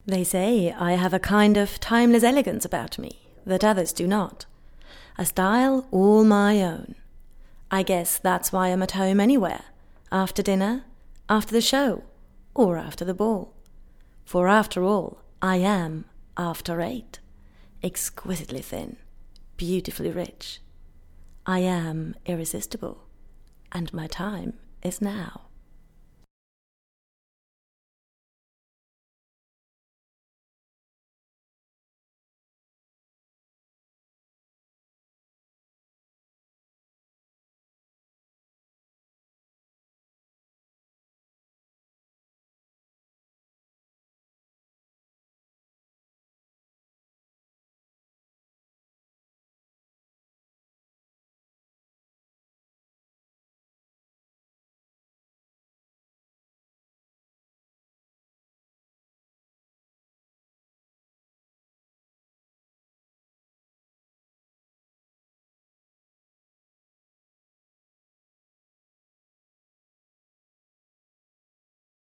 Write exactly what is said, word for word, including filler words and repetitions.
They say I have a kind of timeless elegance about me that others do not. A style all my own. I guess that's why I'm at home anywhere, after dinner, after the show, or after the ball. For after all, I am after eight, exquisitely thin, beautifully rich. I am irresistible, and my time is now.